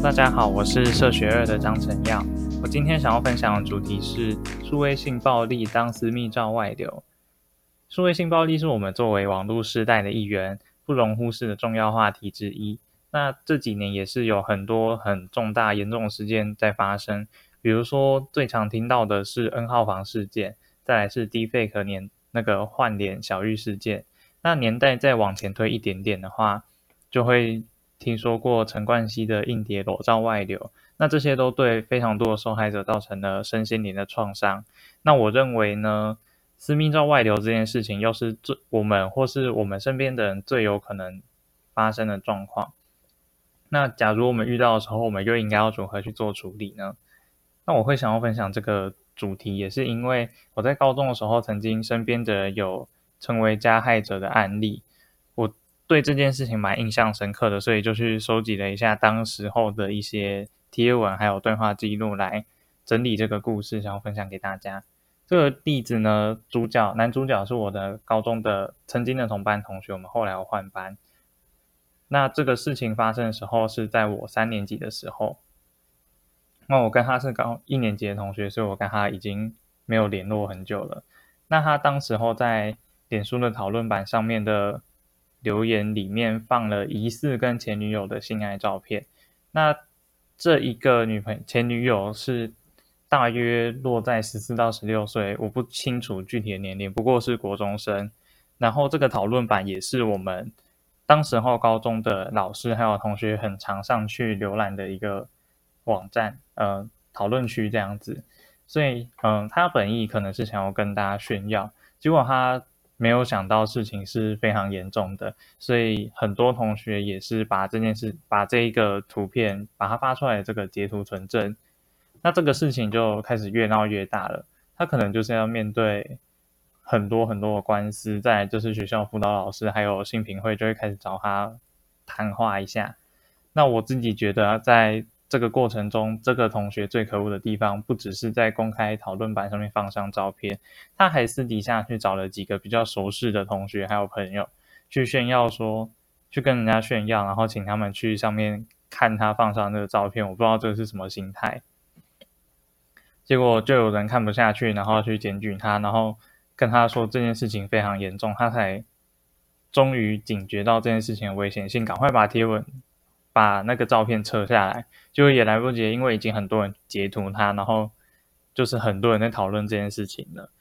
大家好，我是社学二的张成耀。我今天想要分享的主题是数位性暴力当私密照外流。数位性暴力是我们作为网络世代的一员不容忽视的重要话题之一。那这几年也是有很多很重大严重的事件在发生，比如说最常听到的是 N 号房事件，再来是 Deepfake 那个换脸小玉事件。那年代再往前推一点点的话，就会听说过陈冠希的硬碟裸照外流，那这些都对非常多的受害者造成了身心灵的创伤。那我认为呢，私密照外流这件事情又是我们或是我们身边的人最有可能发生的状况。那假如我们遇到的时候，我们又应该要如何去做处理呢？那我会想要分享这个主题，也是因为我在高中的时候曾经身边的人有成为加害者的案例，我对这件事情蛮印象深刻的，所以就去收集了一下当时候的一些贴文还有对话记录来整理这个故事，想要分享给大家。这个例子呢，男主角是我的高中的曾经的同班同学，我们后来有换班。那这个事情发生的时候是在我3年级的时候，那我跟他是高1年级的同学，所以我跟他已经没有联络很久了。那他当时候在脸书的讨论版上面的留言里面放了疑似跟前女友的性爱照片。那这一个前女友是大约落在14到16岁，我不清楚具体的年龄，不过是国中生。然后这个讨论版也是我们当时候高中的老师还有同学很常上去浏览的一个网站，讨论区这样子。所以他本意可能是想要跟大家炫耀，结果他没有想到事情是非常严重的，所以很多同学也是把这一个图片把它发出来的这个截图存证。那这个事情就开始越闹越大了，他可能就是要面对很多很多的官司，再来就是学校辅导老师还有性平会就会开始找他谈话一下。那我自己觉得在这个过程中，这个同学最可恶的地方不只是在公开讨论版上面放上照片，他还私底下去找了几个比较熟识的同学还有朋友去炫耀说，去跟人家炫耀，然后请他们去上面看他放上那个照片。我不知道这是什么心态，结果就有人看不下去，然后去检举他，然后跟他说这件事情非常严重，他才终于警觉到这件事情的危险性，赶快把那个照片撤下来，结果也来不及，因为已经很多人截图他，然后就是很多人在讨论这件事情了。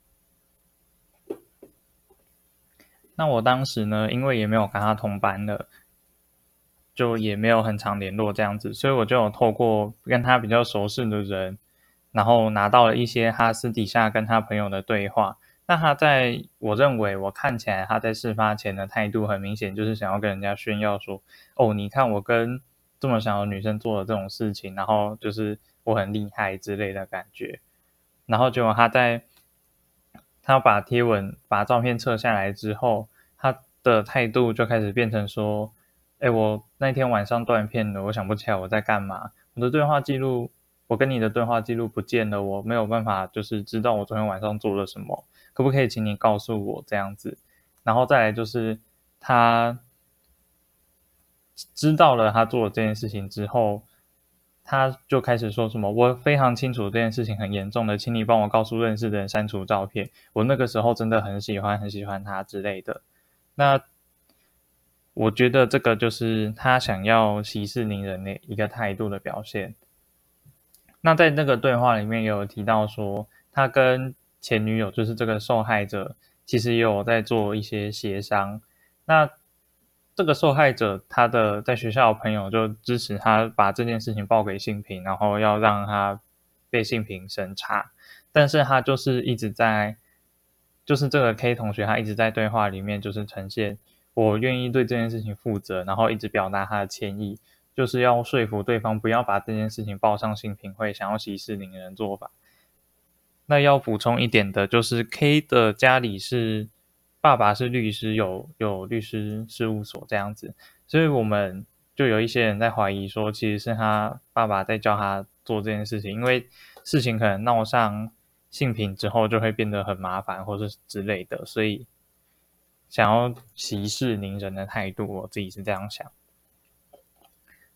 那我当时呢，因为也没有跟他同班了，就也没有很常联络这样子，所以我就有透过跟他比较熟识的人，然后拿到了一些他私底下跟他朋友的对话。那我认为我看起来他在事发前的态度很明显，就是想要跟人家炫耀说，哦，你看我跟这么小的女生做了这种事情，然后就是我很厉害之类的感觉。然后结果他把照片撤下来之后，他的态度就开始变成说，我那天晚上断片了，我想不起来我在干嘛，我跟你的对话记录不见了，我没有办法就是知道我昨天晚上做了什么，可不可以请你告诉我这样子。然后再来就是他知道了他做了这件事情之后，他就开始说什么，我非常清楚这件事情很严重的，请你帮我告诉认识的人删除照片，我那个时候真的很喜欢他之类的。那我觉得这个就是他想要息事宁人的一个态度的表现。那在那个对话里面也有提到说，他跟前女友就是这个受害者其实也有在做一些协商。那这个受害者他的在学校的朋友就支持他把这件事情报给性平，然后要让他被性平审查。但是他就是就是这个 K 同学他一直在对话里面就是呈现我愿意对这件事情负责，然后一直表达他的歉意，就是要说服对方不要把这件事情报上性平会，想要息事宁人的做法。那要补充一点的就是 K 的家里爸爸是律师，有律师事务所这样子，所以我们就有一些人在怀疑说其实是他爸爸在教他做这件事情，因为事情可能闹上性平之后就会变得很麻烦或是之类的，所以想要息事宁人的态度，我自己是这样想。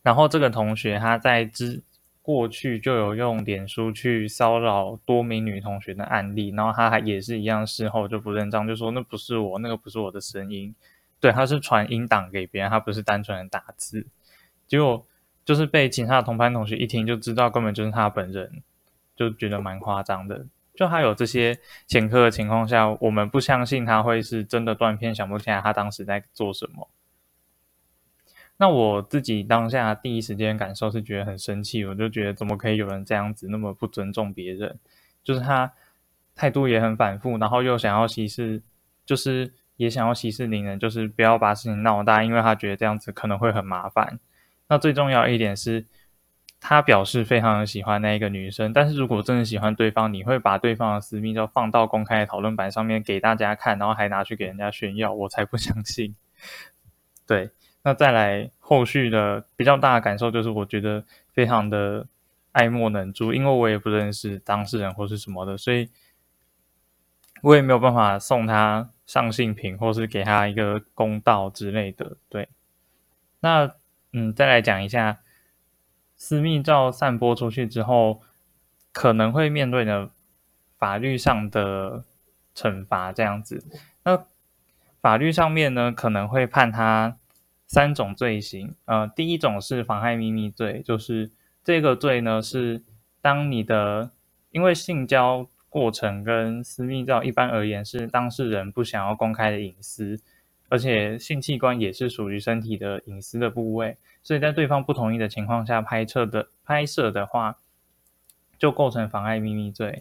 然后这个同学他在过去就有用脸书去骚扰多名女同学的案例，然后他还也是一样，事后就不认账，就说那不是我，那个不是我的声音。对，他是传音档给别人，他不是单纯的打字。结果就是被其他的同班同学一听就知道根本就是他本人，就觉得蛮夸张的。就他有这些前科的情况下，我们不相信他会是真的断片，想不起来他当时在做什么。那我自己当下第一时间感受是觉得很生气，我就觉得怎么可以有人这样子那么不尊重别人，就是他态度也很反复，然后又想要息事，就是也想要息事宁人，就是不要把事情闹大，因为他觉得这样子可能会很麻烦。那最重要一点是，他表示非常的喜欢那一个女生，但是如果真的喜欢对方，你会把对方的私密照放到公开的讨论版上面给大家看，然后还拿去给人家炫耀，我才不相信。对。那再来后续的比较大的感受就是我觉得非常的爱莫能助，因为我也不认识当事人或是什么的，所以我也没有办法送他上性平或是给他一个公道之类的。对，那再来讲一下私密照散播出去之后可能会面对的法律上的惩罚这样子。那法律上面呢可能会判他3种罪行。第一种是妨害秘密罪，就是这个罪呢是当你的因为性交过程跟私密照一般而言是当事人不想要公开的隐私，而且性器官也是属于身体的隐私的部位，所以在对方不同意的情况下拍摄的话，就构成妨害秘密罪。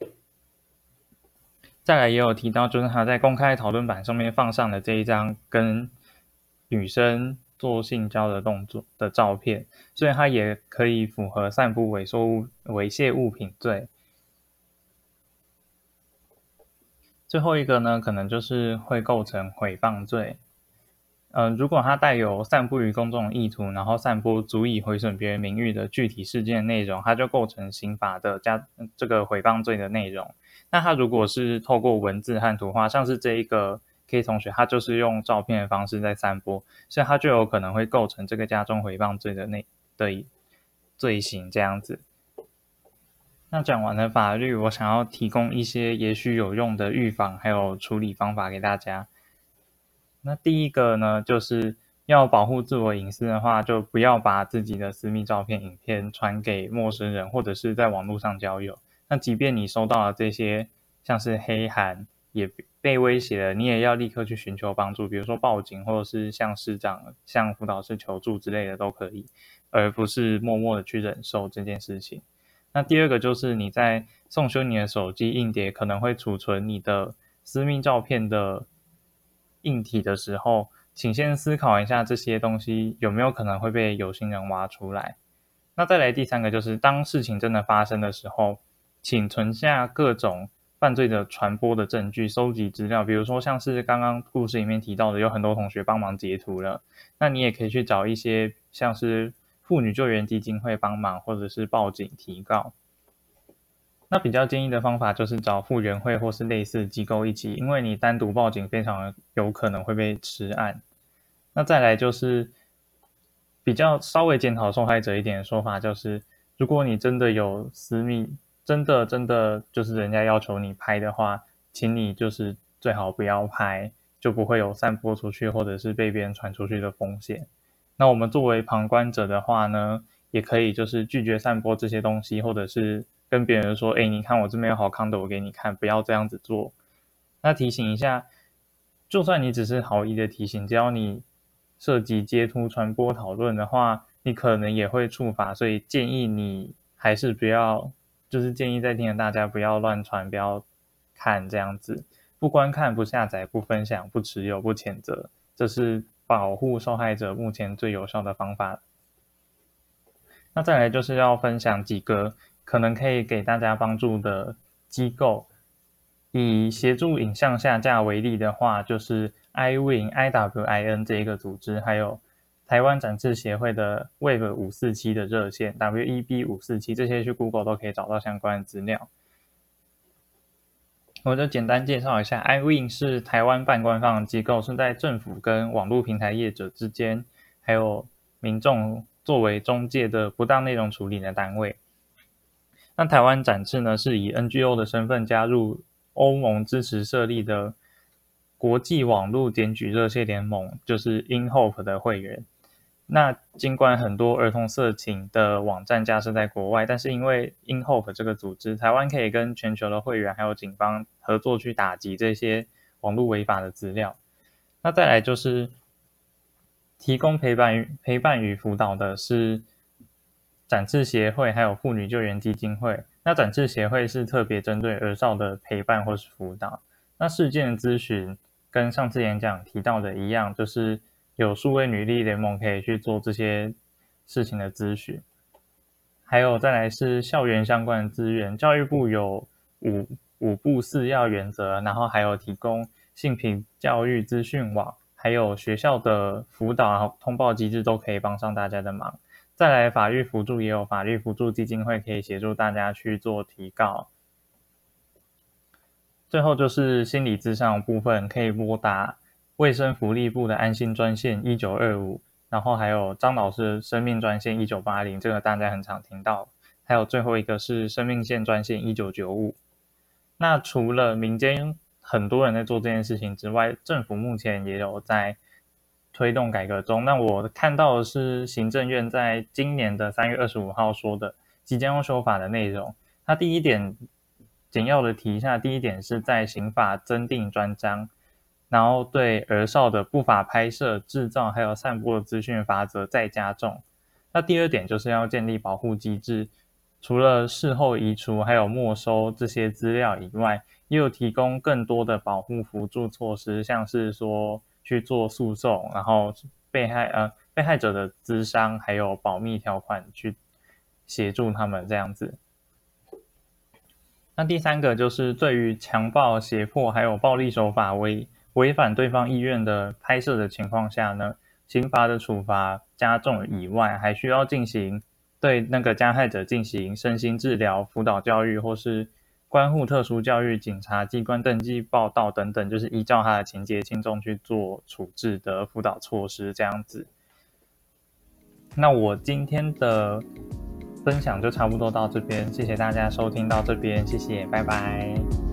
再来也有提到，就是他在公开讨论版上面放上了这一张跟女生做性交的动作的照片，所以他也可以符合散布猥亵物品罪。最后一个呢，可能就是会构成诽谤罪。如果他带有散布于公众的意图，然后散播足以毁损别人名誉的具体事件内容，他就构成刑法的这个诽谤罪的内容。那他如果是透过文字和图画，像是这一个 K 同学，他就是用照片的方式在散播，所以他就有可能会构成这个加重诽谤罪的罪行这样子。那讲完了法律，我想要提供一些也许有用的预防还有处理方法给大家。那第一个呢，就是要保护自我隐私的话，就不要把自己的私密照片、影片传给陌生人，或者是在网络上交友。那即便你收到了这些像是黑函，也被威胁了，你也要立刻去寻求帮助，比如说报警，或者是向师长、向辅导室求助之类的都可以，而不是默默的去忍受这件事情。那第二个就是你在送修你的手机硬碟可能会储存你的私密照片的硬体的时候，请先思考一下这些东西有没有可能会被有心人挖出来。那再来第三个就是当事情真的发生的时候，请存下各种犯罪的传播的证据，收集资料，比如说像是刚刚故事里面提到的有很多同学帮忙截图了，那你也可以去找一些像是妇女救援基金会帮忙，或者是报警提告。那比较建议的方法就是找妇援会或是类似机构一起，因为你单独报警非常有可能会被吃案。那再来就是比较稍微检讨受害者一点的说法，就是如果你真的有私密，真的就是人家要求你拍的话，请你就是最好不要拍，就不会有散播出去或者是被别人传出去的风险。那我们作为旁观者的话呢，也可以就是拒绝散播这些东西，或者是跟别人说，你看我这边有好康的我给你看，不要这样子做。那提醒一下，就算你只是好意的提醒，只要你涉及截图传播讨论的话，你可能也会触法，所以建议你还是不要，就是建议在听的大家不要乱传，不要看这样子，不观看、不下载、不分享、不持有、不谴责，这是保护受害者目前最有效的方法。那再来就是要分享几个可能可以给大家帮助的机构。以协助影像下架为例的话，就是 IWIN 这一个组织，还有台湾展翅协会的 Web 547的热线 WEB 547，这些去 Google 都可以找到相关的资料。我就简单介绍一下 ，IWIN 是台湾半官方的机构，是在政府跟网络平台业者之间，还有民众作为中介的不当内容处理的单位。那台湾展翅呢，是以 NGO 的身份加入欧盟支持设立的国际网络检举热线联盟，就是 InHope 的会员。那尽管很多儿童色情的网站架设在国外，但是因为 InHope 这个组织，台湾可以跟全球的会员还有警方合作去打击这些网络违法的资料。那再来就是提供陪伴与辅导的是展翅协会还有妇女救援基金会。那展翅协会是特别针对儿少的陪伴或是辅导。那事件咨询跟上次演讲提到的一样，就是有数位女力联盟可以去做这些事情的咨询。还有再来是校园相关的资源，教育部有五步4要原则，然后还有提供性平教育资讯网，还有学校的辅导和通报机制都可以帮上大家的忙。再来法律辅助也有法律辅助基金会可以协助大家去做提告。最后就是心理咨商的部分，可以拨打卫生福利部的安心专线1925，然后还有张老师的生命专线1980，这个大家很常听到。还有最后一个是生命线专线1995。那除了民间很多人在做这件事情之外，政府目前也有在推动改革中。那我看到的是行政院在今年的3月25号说的即将要修法的内容。它第一点简要的提一下，第一点是在刑法增订专章，然后对儿少的不法拍摄、制造还有散播的资讯罚则再加重。那第二点就是要建立保护机制，除了事后移除还有没收这些资料以外，也有提供更多的保护辅助措施，像是说去做诉讼，然后被害者的咨商还有保密条款去协助他们这样子。那第三个就是对于强暴、胁迫还有暴力手法违反对方意愿的拍摄的情况下呢，刑罚的处罚加重以外，还需要对那个加害者进行身心治疗、辅导教育或是关护特殊教育、检察机关登记报道等等，就是依照他的情节轻重去做处置的辅导措施这样子。那我今天的分享就差不多到这边，谢谢大家收听到这边，谢谢，拜拜。